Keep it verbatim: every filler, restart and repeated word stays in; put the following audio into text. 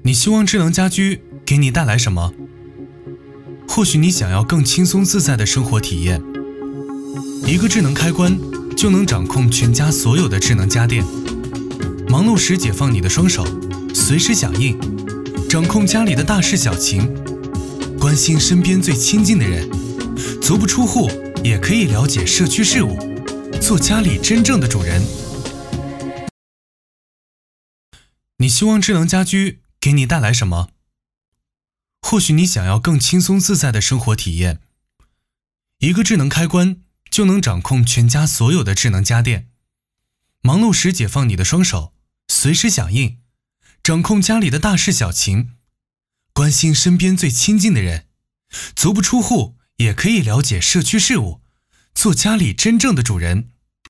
你希望智能家居给你带来什么？或许你想要更轻松自在的生活体验，一个智能开关就能掌控全家所有的智能家电。忙碌时解放你的双手，随时响应，掌控家里的大事小情，关心身边最亲近的人。足不出户也可以了解社区事务，做家里真正的主人。你希望智能家居给你带来什么？或许你想要更轻松自在的生活体验，一个智能开关就能掌控全家所有的智能家电。忙碌时解放你的双手，随时响应，掌控家里的大事小情，关心身边最亲近的人。足不出户也可以了解社区事务，做家里真正的主人。